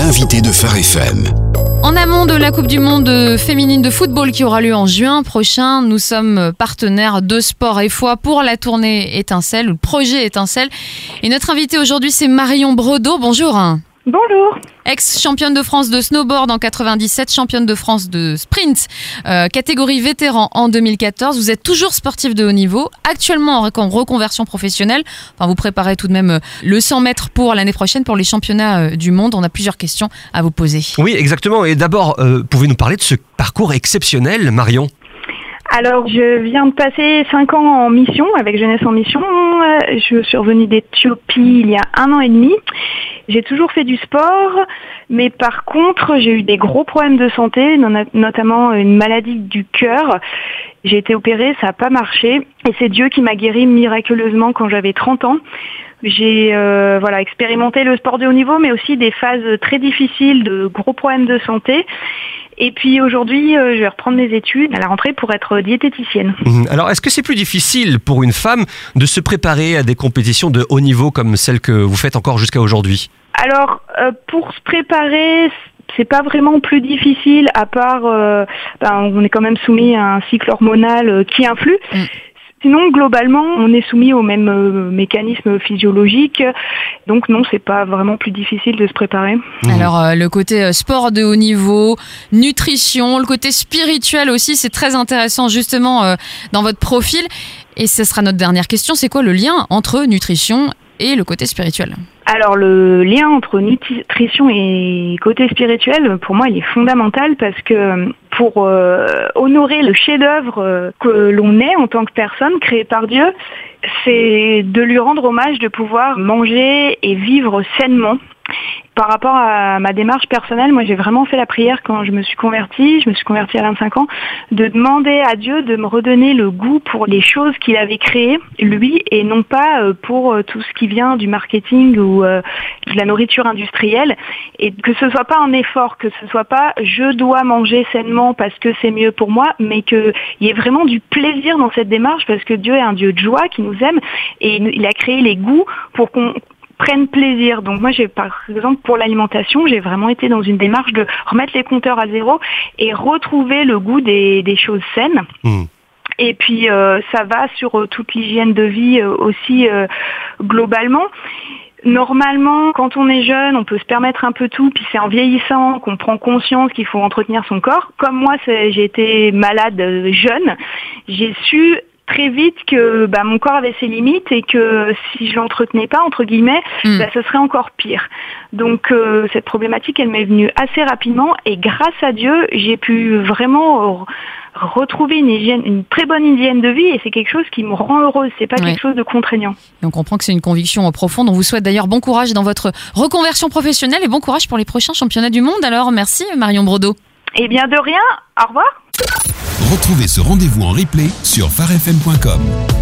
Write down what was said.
l'invité de Phare FM. En amont de la Coupe du Monde féminine de football qui aura lieu en juin prochain, nous sommes partenaires de Sport et Foi pour la tournée Étincelle, ou le projet Étincelle. Et notre invitée aujourd'hui, c'est Marion Bredeau. Bonjour. Bonjour. Ex-championne de France de snowboard en 97, championne de France de sprint, catégorie vétéran en 2014. Vous êtes toujours sportive de haut niveau, actuellement en reconversion professionnelle. Enfin, vous préparez tout de même le 100 mètres pour l'année prochaine pour les championnats du monde. On a plusieurs questions à vous poser. Oui, exactement. Et d'abord, pouvez-nous parler de ce parcours exceptionnel, Marion ? Alors, je viens de passer 5 ans en mission, avec Jeunesse en Mission. Je suis revenue d'Éthiopie il y a 1 an et demi. J'ai toujours fait du sport, mais par contre, j'ai eu des gros problèmes de santé, notamment une maladie du cœur. J'ai été opérée, ça n'a pas marché. Et c'est Dieu qui m'a guérie miraculeusement quand j'avais 30 ans. J'ai expérimenté le sport de haut niveau, mais aussi des phases très difficiles, de gros problèmes de santé. Et puis aujourd'hui, je vais reprendre mes études à la rentrée pour être diététicienne. Alors, est-ce que c'est plus difficile pour une femme de se préparer à des compétitions de haut niveau comme celles que vous faites encore jusqu'à aujourd'hui ? Alors, pour se préparer, c'est pas vraiment plus difficile, à part, on est quand même soumis à un cycle hormonal qui influe. Sinon, globalement, on est soumis aux mêmes mécanismes physiologiques. Donc non, c'est pas vraiment plus difficile de se préparer. Alors, le côté sport de haut niveau, nutrition, le côté spirituel aussi, c'est très intéressant justement dans votre profil. Et ce sera notre dernière question. C'est quoi le lien entre nutrition et le côté spirituel ? Alors le lien entre nutrition et côté spirituel, pour moi, il est fondamental parce que pour honorer le chef-d'œuvre que l'on est en tant que personne créée par Dieu, c'est de lui rendre hommage de pouvoir manger et vivre sainement. Par rapport à ma démarche personnelle, moi j'ai vraiment fait la prière quand je me suis convertie à 25 ans, de demander à Dieu de me redonner le goût pour les choses qu'il avait créées, lui, et non pas pour tout ce qui vient du marketing ou de la nourriture industrielle, et que ce soit pas un effort, que ce soit pas je dois manger sainement parce que c'est mieux pour moi, mais qu'il y ait vraiment du plaisir dans cette démarche parce que Dieu est un Dieu de joie qui nous aime et il a créé les goûts pour qu'on prennent plaisir. Donc moi, par exemple, pour l'alimentation, j'ai vraiment été dans une démarche de remettre les compteurs à zéro et retrouver le goût des choses saines. Et puis, ça va sur toute l'hygiène de vie aussi globalement. Normalement, quand on est jeune, on peut se permettre un peu tout, puis c'est en vieillissant qu'on prend conscience qu'il faut entretenir son corps. Comme moi, j'ai été malade jeune, j'ai su très vite que mon corps avait ses limites et que si je l'entretenais pas, entre guillemets, ce serait encore pire. Donc cette problématique, elle m'est venue assez rapidement et grâce à Dieu, j'ai pu vraiment retrouver une très bonne hygiène de vie et c'est quelque chose qui me rend heureuse, c'est pas quelque chose de contraignant. Et on comprend que c'est une conviction profonde. On vous souhaite d'ailleurs bon courage dans votre reconversion professionnelle et bon courage pour les prochains championnats du monde. Alors merci Marion Bredeau. Eh bien de rien, au revoir. Retrouvez ce rendez-vous en replay sur pharefm.com.